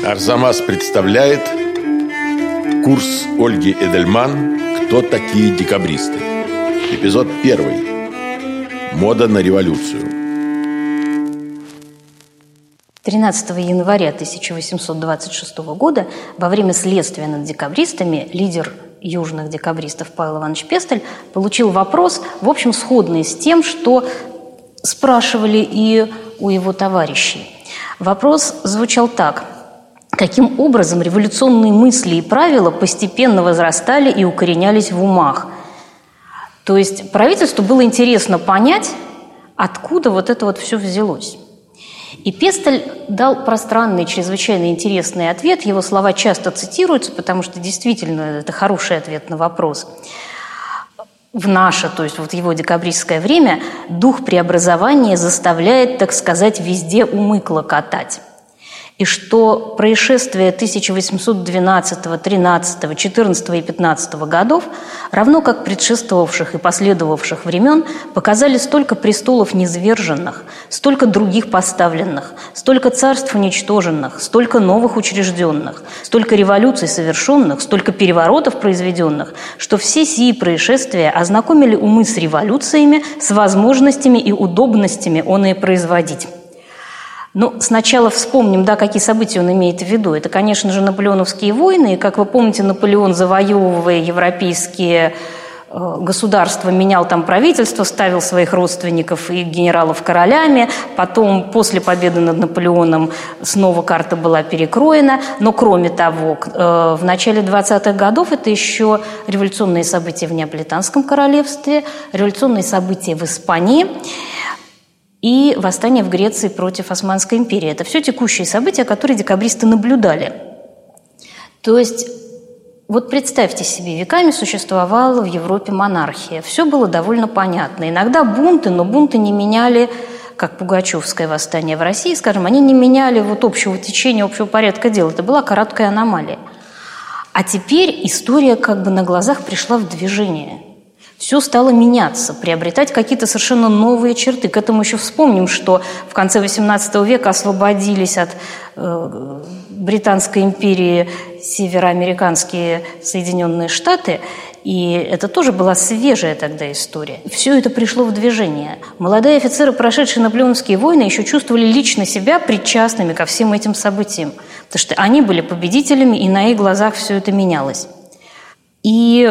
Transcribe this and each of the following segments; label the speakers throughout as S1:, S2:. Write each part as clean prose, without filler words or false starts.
S1: Арзамас представляет курс Ольги Эдельман «Кто такие декабристы?». Эпизод 1. Мода на революцию.
S2: 13 января 1826 года во время следствия над декабристами лидер южных декабристов Павел Иванович Пестель получил вопрос, в общем, сходный с тем, что спрашивали и у его товарищей. Вопрос звучал так: каким образом революционные мысли и правила постепенно возрастали и укоренялись в умах? То есть правительству было интересно понять, откуда вот это вот все взялось. И Пестель дал пространный, чрезвычайно интересный ответ. Его слова часто цитируются, потому что действительно это хороший ответ на вопрос. В наше, то есть вот его декабристское время, дух преобразования заставляет, так сказать, везде умы клокотать. И что происшествия 1812, 13, 14 и 15 годов, равно как предшествовавших и последовавших времен, показали столько престолов низверженных, столько других поставленных, столько царств уничтоженных, столько новых учрежденных, столько революций совершенных, столько переворотов произведенных, что все сии происшествия ознакомили умы с революциями, с возможностями и удобностями оные производить. Ну, сначала вспомним, какие события он имеет в виду. Это, конечно же, наполеоновские войны. И, как вы помните, Наполеон, завоевывая европейские государства, менял там правительство, ставил своих родственников и генералов королями. Потом, после победы над Наполеоном, снова карта была перекроена. Но, кроме того, в начале 20-х годов это еще революционные события в Неаполитанском королевстве, революционные события в Испании и восстание в Греции против Османской империи. Это все текущие события, которые декабристы наблюдали. То есть, вот представьте себе, веками существовала в Европе монархия. Все было довольно понятно. Иногда бунты, но бунты не меняли, как Пугачевское восстание в России, скажем, они не меняли вот общего течения, общего порядка дел. Это была короткая аномалия. А теперь история как бы на глазах пришла в движение. Все стало меняться, приобретать какие-то совершенно новые черты. К этому еще вспомним, что в конце XVIII века освободились от Британской империи североамериканские Соединенные Штаты, и это тоже была свежая тогда история. Все это пришло в движение. Молодые офицеры, прошедшие наполеоновские войны, еще чувствовали лично себя причастными ко всем этим событиям, потому что они были победителями, и на их глазах все это менялось. И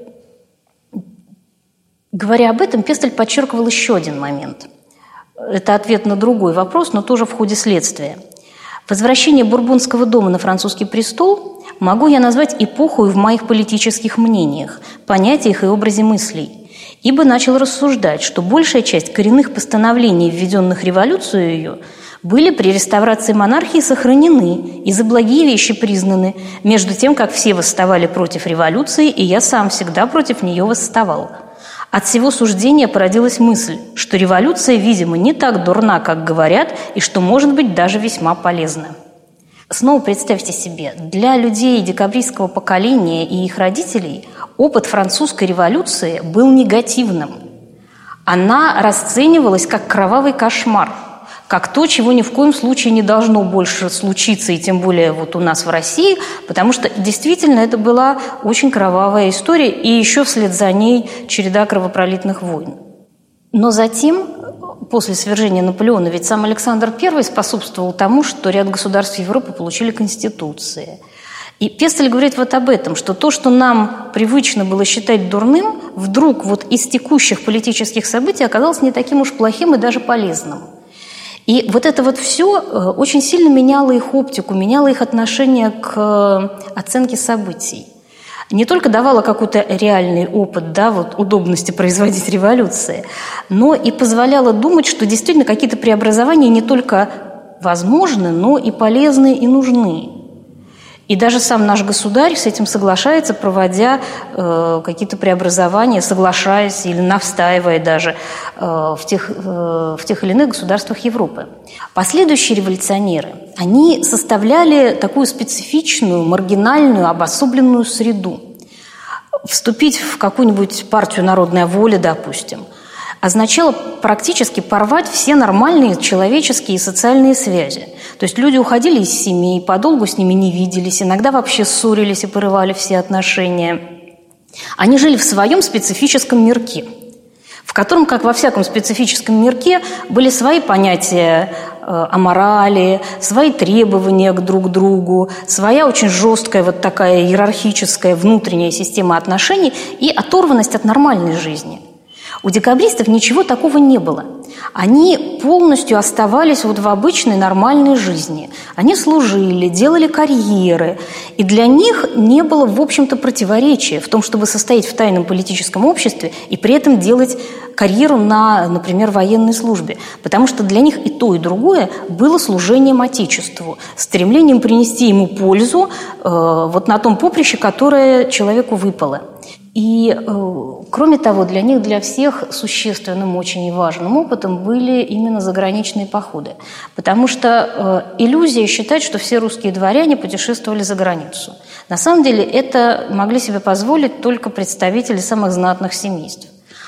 S2: говоря об этом, Пестель подчеркивал еще один момент. Это ответ на другой вопрос, но тоже в ходе следствия. Возвращение Бурбонского дома на французский престол могу я назвать эпохой в моих политических мнениях, понятиях и образе мыслей, ибо начал рассуждать, что большая часть коренных постановлений, введенных революцией, были при реставрации монархии сохранены и за благие вещи признаны, между тем, как все восставали против революции, и я сам всегда против нее восставал. От всего суждения породилась мысль, что революция, видимо, не так дурна, как говорят, и что, может быть, даже весьма полезна. Снова представьте себе, для людей декабристского поколения и их родителей опыт французской революции был негативным. Она расценивалась как кровавый кошмар, как то, чего ни в коем случае не должно больше случиться, и тем более вот у нас в России, потому что действительно это была очень кровавая история, и еще вслед за ней череда кровопролитных войн. Но затем, после свержения Наполеона, ведь сам Александр I способствовал тому, что ряд государств Европы получили конституции. И Пестель говорит вот об этом, что то, что нам привычно было считать дурным, вдруг вот из текущих политических событий оказалось не таким уж плохим и даже полезным. И вот это вот все очень сильно меняло их оптику, меняло их отношение к оценке событий. Не только давало какой-то реальный опыт, удобности производить революции, но и позволяло думать, что действительно какие-то преобразования не только возможны, но и полезны и нужны. И даже сам наш государь с этим соглашается, проводя какие-то преобразования, соглашаясь или настаивая даже в тех или иных государствах Европы. Последующие революционеры, они составляли такую специфичную, маргинальную, обособленную среду. Вступить в какую-нибудь партию «Народная воля», допустим, означало практически порвать все нормальные человеческие и социальные связи. То есть люди уходили из семей, подолгу с ними не виделись, иногда вообще ссорились и порывали все отношения. Они жили в своем специфическом мирке, в котором, как во всяком специфическом мирке, были свои понятия о морали, свои требования друг к другу, своя очень жесткая вот такая иерархическая внутренняя система отношений и оторванность от нормальной жизни. У декабристов ничего такого не было. Они полностью оставались вот в обычной нормальной жизни. Они служили, делали карьеры. И для них не было, в общем-то, противоречия в том, чтобы состоять в тайном политическом обществе и при этом делать карьеру на, например, военной службе. Потому что для них и то, и другое было служением Отечеству, стремлением принести ему пользу вот на том поприще, которое человеку выпало. И, кроме того, для них, для всех существенным, очень и важным опытом были именно заграничные походы. Потому что иллюзия считать, что все русские дворяне путешествовали за границу. На самом деле это могли себе позволить только представители самых знатных семейств.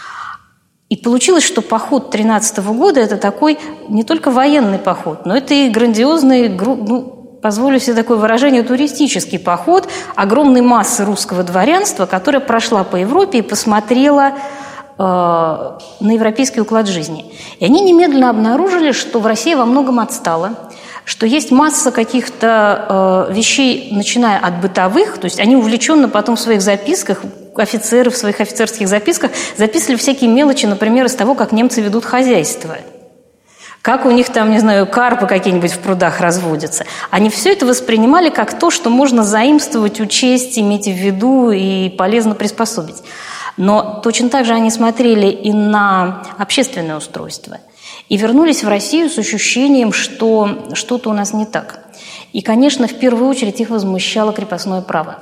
S2: И получилось, что поход 13 года – это такой не только военный поход, но это и грандиозный, позволю себе такое выражение, туристический поход огромной массы русского дворянства, которая прошла по Европе и посмотрела на европейский уклад жизни. И они немедленно обнаружили, что в России во многом отстала, что есть масса каких-то вещей, начиная от бытовых, то есть они увлеченно потом в своих записках, офицеры в своих офицерских записках записывали всякие мелочи, например, из того, как немцы ведут хозяйство. Как у них там, не знаю, карпы какие-нибудь в прудах разводятся. Они все это воспринимали как то, что можно заимствовать, учесть, иметь в виду и полезно приспособить. Но точно так же они смотрели и на общественное устройство. И вернулись в Россию с ощущением, что что-то у нас не так. И, конечно, в первую очередь их возмущало крепостное право.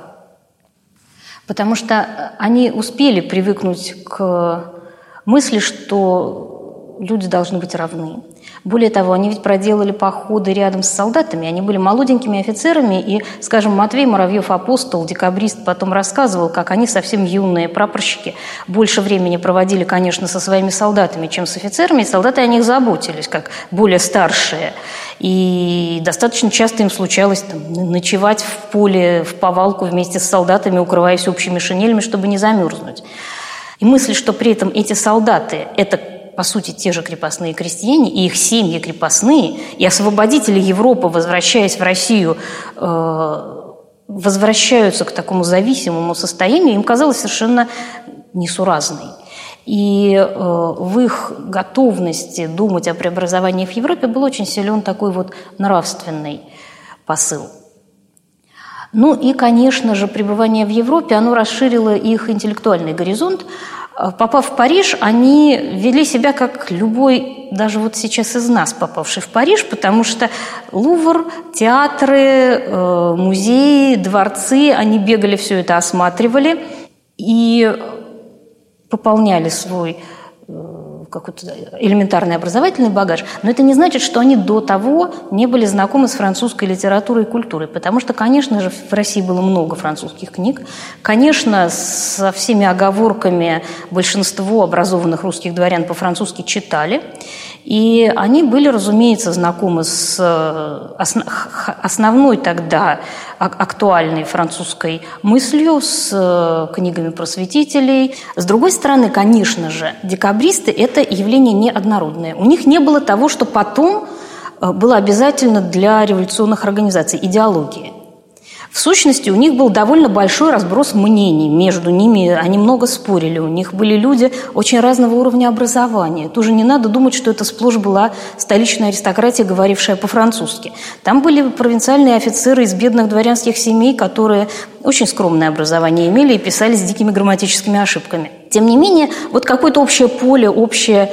S2: Потому что они успели привыкнуть к мысли, что люди должны быть равны. Более того, они ведь проделали походы рядом с солдатами, они были молоденькими офицерами, и, скажем, Матвей Муравьев-апостол, декабрист, потом рассказывал, как они совсем юные прапорщики больше времени проводили, конечно, со своими солдатами, чем с офицерами, и солдаты о них заботились, как более старшие. И достаточно часто им случалось ночевать в поле, в повалку вместе с солдатами, укрываясь общими шинелями, чтобы не замерзнуть. И мысль, что при этом эти солдаты – это по сути, те же крепостные крестьяне, и их семьи крепостные, и освободители Европы, возвращаясь в Россию, возвращаются к такому зависимому состоянию, им казалось совершенно несуразной. И в их готовности думать о преобразовании в Европе был очень силен такой вот нравственный посыл. Ну и, конечно же, пребывание в Европе, оно расширило их интеллектуальный горизонт. Попав в Париж, они вели себя как любой, даже вот сейчас из нас, попавший в Париж, потому что Лувр, театры, музеи, дворцы, они бегали, все это осматривали и пополняли свой какой-то элементарный образовательный багаж, но это не значит, что они до того не были знакомы с французской литературой и культурой, потому что, конечно же, в России было много французских книг, конечно, со всеми оговорками большинство образованных русских дворян по-французски читали, и они были, разумеется, знакомы с основной тогда актуальной французской мыслью, с книгами просветителей. С другой стороны, конечно же, декабристы – это явление неоднородное. У них не было того, что потом было обязательно для революционных организаций – идеологии. В сущности, у них был довольно большой разброс мнений между ними, они много спорили, у них были люди очень разного уровня образования. Тоже не надо думать, что это сплошь была столичная аристократия, говорившая по-французски. Там были провинциальные офицеры из бедных дворянских семей, которые очень скромное образование имели и писали с дикими грамматическими ошибками. Тем не менее, вот какое-то общее поле, общая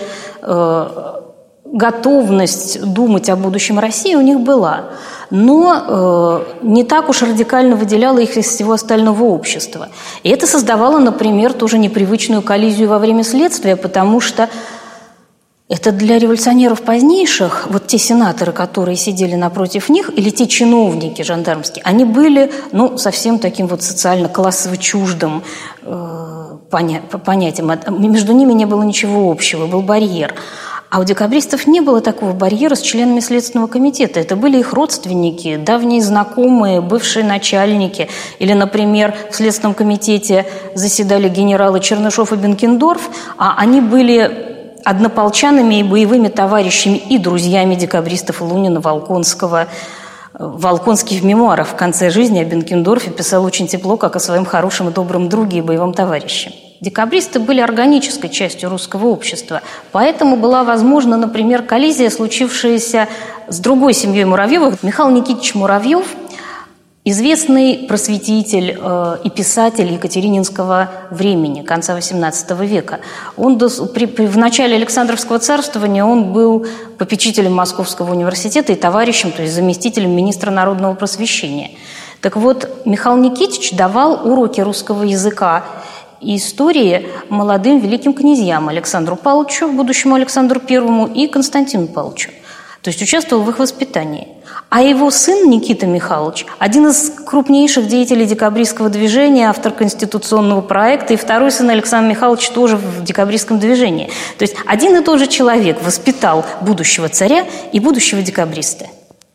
S2: готовность думать о будущем России у них была. Но не так уж радикально выделяло их из всего остального общества. И это создавало, например, тоже непривычную коллизию во время следствия, потому что это для революционеров позднейших, вот те сенаторы, которые сидели напротив них, или те чиновники жандармские, они были, совсем таким вот социально-классово чуждым понятиям. Между ними не было ничего общего, был барьер. А у декабристов не было такого барьера с членами Следственного комитета. Это были их родственники, давние знакомые, бывшие начальники. Или, например, в Следственном комитете заседали генералы Чернышов и Бенкендорф, а они были однополчанами и боевыми товарищами и друзьями декабристов Лунина, Волконского. Волконский в мемуарах в конце жизни о Бенкендорфе писал очень тепло, как о своем хорошем и добром друге и боевом товарище. Декабристы были органической частью русского общества, поэтому была возможна, например, коллизия, случившаяся с другой семьей Муравьевых. Михаил Никитич Муравьев, известный просветитель и писатель екатерининского времени, конца XVIII века. В начале Александровского царствования он был попечителем Московского университета и товарищем, то есть заместителем министра народного просвещения. Так вот, Михаил Никитич давал уроки русского языка и истории молодым великим князьям Александру Павловичу, будущему Александру Первому, и Константину Павловичу. То есть участвовал в их воспитании. А его сын Никита Михайлович, один из крупнейших деятелей декабристского движения, автор конституционного проекта, и второй сын Александр Михайлович тоже в декабристском движении. То есть один и тот же человек воспитал будущего царя и будущего декабриста.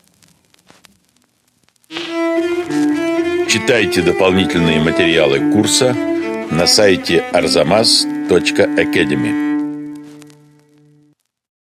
S1: Читайте дополнительные материалы курса на сайте arzamas.academy.